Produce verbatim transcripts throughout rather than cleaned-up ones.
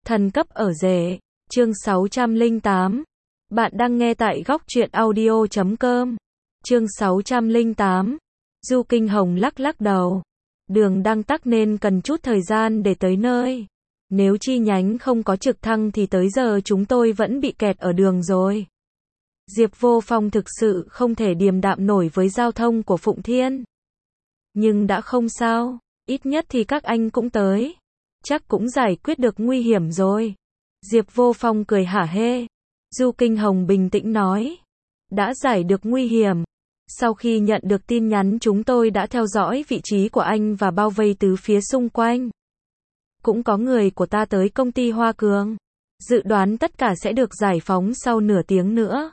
Thần cấp ở rể, chương sáu trăm lẻ tám. Bạn đang nghe tại góc truyện audio chấm com. Chương sáu trăm lẻ tám. Du Kinh Hồng lắc lắc đầu. Đường đang tắc nên cần chút thời gian để tới nơi. Nếu chi nhánh không có trực thăng thì tới giờ chúng tôi vẫn bị kẹt ở đường rồi. Diệp Vô Phong thực sự không thể điềm đạm nổi với giao thông của Phụng Thiên. Nhưng đã không sao, ít nhất thì các anh cũng tới. Chắc cũng giải quyết được nguy hiểm rồi. Diệp Vô Phong cười hả hê. Du Kinh Hồng bình tĩnh nói. Đã giải được nguy hiểm. Sau khi nhận được tin nhắn chúng tôi đã theo dõi vị trí của anh và bao vây tứ phía xung quanh. Cũng có người của ta tới công ty Hoa Cường. Dự đoán tất cả sẽ được giải phóng sau nửa tiếng nữa.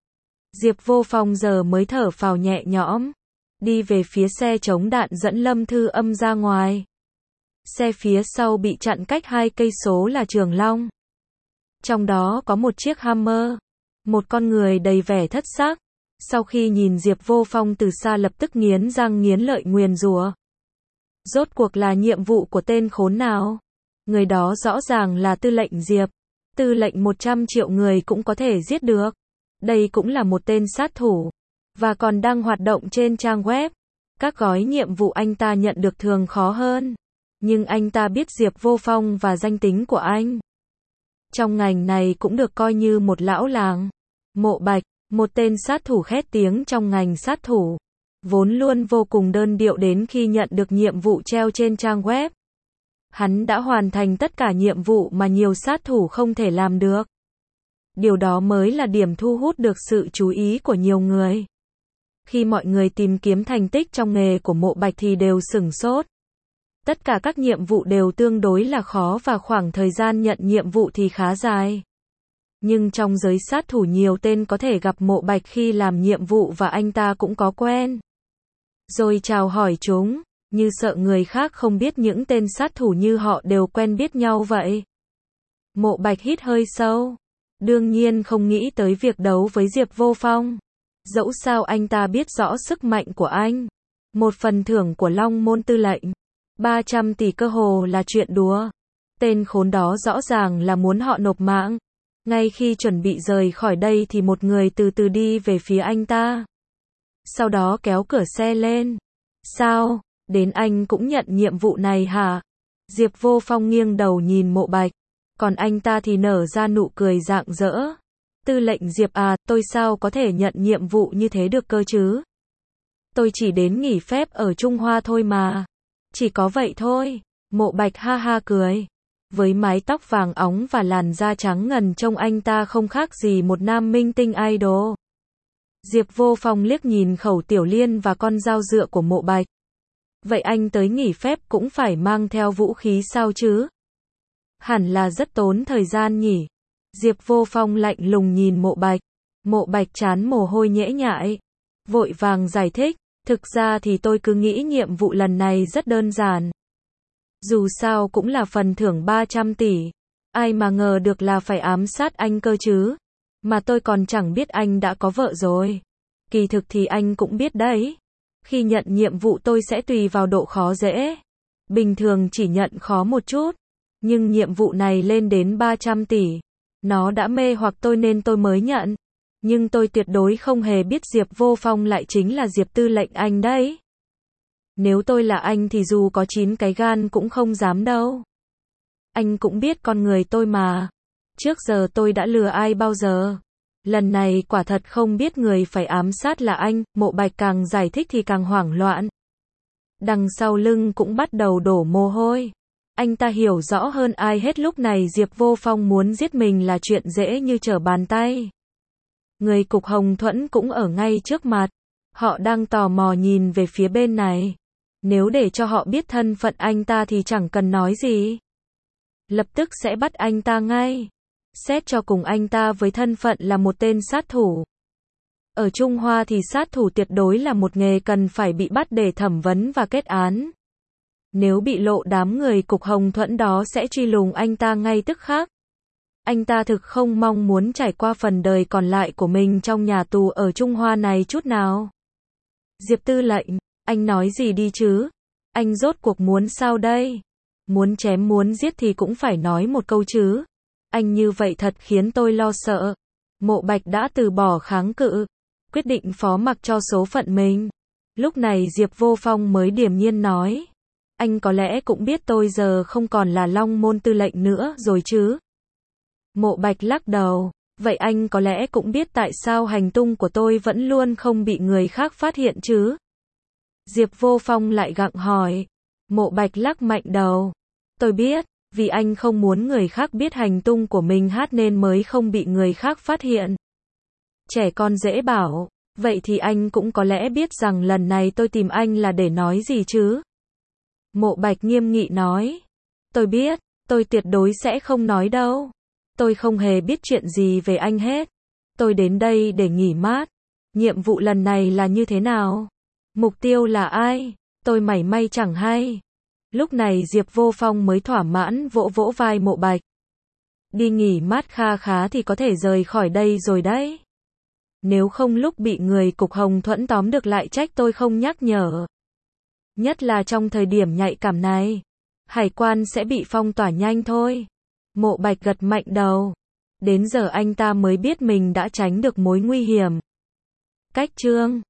Diệp Vô Phong giờ mới thở phào nhẹ nhõm. Đi về phía xe chống đạn dẫn Lâm Thư Âm ra ngoài. Xe phía sau bị chặn cách hai cây số là Trường Long. Trong đó có một chiếc Hammer. Một con người đầy vẻ thất sắc. Sau khi nhìn Diệp Vô Phong từ xa lập tức nghiến răng nghiến lợi nguyền rủa. Rốt cuộc là nhiệm vụ của tên khốn nào? Người đó rõ ràng là tư lệnh Diệp. Tư lệnh một trăm triệu người cũng có thể giết được. Đây cũng là một tên sát thủ. Và còn đang hoạt động trên trang web. Các gói nhiệm vụ anh ta nhận được thường khó hơn. Nhưng anh ta biết Diệp Vô Phong và danh tính của anh. Trong ngành này cũng được coi như một lão làng. Mộ Bạch, một tên sát thủ khét tiếng trong ngành sát thủ. Vốn luôn vô cùng đơn điệu đến khi nhận được nhiệm vụ treo trên trang web. Hắn đã hoàn thành tất cả nhiệm vụ mà nhiều sát thủ không thể làm được. Điều đó mới là điểm thu hút được sự chú ý của nhiều người. Khi mọi người tìm kiếm thành tích trong nghề của Mộ Bạch thì đều sửng sốt. Tất cả các nhiệm vụ đều tương đối là khó và khoảng thời gian nhận nhiệm vụ thì khá dài. Nhưng trong giới sát thủ nhiều tên có thể gặp Mộ Bạch khi làm nhiệm vụ và anh ta cũng có quen. Rồi chào hỏi chúng, như sợ người khác không biết những tên sát thủ như họ đều quen biết nhau vậy. Mộ Bạch hít hơi sâu. Đương nhiên không nghĩ tới việc đấu với Diệp Vô Phong. Dẫu sao anh ta biết rõ sức mạnh của anh. Một phần thưởng của Long Môn tư lệnh. ba trăm tỷ cơ hồ là chuyện đùa. Tên khốn đó rõ ràng là muốn họ nộp mạng. Ngay khi chuẩn bị rời khỏi đây thì một người từ từ đi về phía anh ta. Sau đó kéo cửa xe lên. Sao, đến anh cũng nhận nhiệm vụ này hả? Diệp Vô Phong nghiêng đầu nhìn Mộ Bạch. Còn anh ta thì nở ra nụ cười rạng rỡ. Tư lệnh Diệp à, tôi sao có thể nhận nhiệm vụ như thế được cơ chứ? Tôi chỉ đến nghỉ phép ở Trung Hoa thôi mà. Chỉ có vậy thôi. Mộ Bạch ha ha cười. Với mái tóc vàng óng và làn da trắng ngần trông anh ta không khác gì một nam minh tinh idol. Diệp Vô Phong liếc nhìn Khẩu Tiểu Liên và con dao dựa của Mộ Bạch. Vậy anh tới nghỉ phép cũng phải mang theo vũ khí sao chứ? Hẳn là rất tốn thời gian nhỉ? Diệp Vô Phong lạnh lùng nhìn Mộ Bạch. Mộ Bạch trán mồ hôi nhễ nhại. Vội vàng giải thích. Thực ra thì tôi cứ nghĩ nhiệm vụ lần này rất đơn giản. Dù sao cũng là phần thưởng ba trăm tỷ. Ai mà ngờ được là phải ám sát anh cơ chứ. Mà tôi còn chẳng biết anh đã có vợ rồi. Kỳ thực thì anh cũng biết đấy. Khi nhận nhiệm vụ tôi sẽ tùy vào độ khó dễ. Bình thường chỉ nhận khó một chút. Nhưng nhiệm vụ này lên đến ba trăm tỷ. Nó đã mê hoặc tôi nên tôi mới nhận. Nhưng tôi tuyệt đối không hề biết Diệp Vô Phong lại chính là Diệp tư lệnh anh đấy. Nếu tôi là anh thì dù có chín cái gan cũng không dám đâu. Anh cũng biết con người tôi mà. Trước giờ tôi đã lừa ai bao giờ. Lần này quả thật không biết người phải ám sát là anh. Mộ Bạch càng giải thích thì càng hoảng loạn. Đằng sau lưng cũng bắt đầu đổ mồ hôi. Anh ta hiểu rõ hơn ai hết lúc này Diệp Vô Phong muốn giết mình là chuyện dễ như trở bàn tay. Người cục Hồng Thuẫn cũng ở ngay trước mặt. Họ đang tò mò nhìn về phía bên này. Nếu để cho họ biết thân phận anh ta thì chẳng cần nói gì. Lập tức sẽ bắt anh ta ngay. Xét cho cùng anh ta với thân phận là một tên sát thủ. Ở Trung Hoa thì sát thủ tuyệt đối là một nghề cần phải bị bắt để thẩm vấn và kết án. Nếu bị lộ đám người cục Hồng Thuẫn đó sẽ truy lùng anh ta ngay tức khắc. Anh ta thực không mong muốn trải qua phần đời còn lại của mình trong nhà tù ở Trung Hoa này chút nào. Diệp tư lệnh, anh nói gì đi chứ? Anh rốt cuộc muốn sao đây? Muốn chém muốn giết thì cũng phải nói một câu chứ. Anh như vậy thật khiến tôi lo sợ. Mộ Bạch đã từ bỏ kháng cự, quyết định phó mặc cho số phận mình. Lúc này Diệp Vô Phong mới điềm nhiên nói. Anh có lẽ cũng biết tôi giờ không còn là Long Môn tư lệnh nữa rồi chứ. Mộ Bạch lắc đầu. Vậy anh có lẽ cũng biết tại sao hành tung của tôi vẫn luôn không bị người khác phát hiện chứ? Diệp Vô Phong lại gặng hỏi. Mộ Bạch lắc mạnh đầu. Tôi biết, vì anh không muốn người khác biết hành tung của mình hát nên mới không bị người khác phát hiện. Trẻ con dễ bảo, vậy thì anh cũng có lẽ biết rằng lần này tôi tìm anh là để nói gì chứ? Mộ Bạch nghiêm nghị nói. Tôi biết, tôi tuyệt đối sẽ không nói đâu. Tôi không hề biết chuyện gì về anh hết. Tôi đến đây để nghỉ mát. Nhiệm vụ lần này là như thế nào? Mục tiêu là ai? Tôi mảy may chẳng hay. Lúc này Diệp Vô Phong mới thỏa mãn vỗ vỗ vai Mộ Bạch. Đi nghỉ mát kha khá thì có thể rời khỏi đây rồi đấy. Nếu không lúc bị người cục Hồng Thuẫn tóm được lại trách tôi không nhắc nhở. Nhất là trong thời điểm nhạy cảm này. Hải quan sẽ bị phong tỏa nhanh thôi. Mộ Bạch gật mạnh đầu. Đến giờ anh ta mới biết mình đã tránh được mối nguy hiểm. Cách chương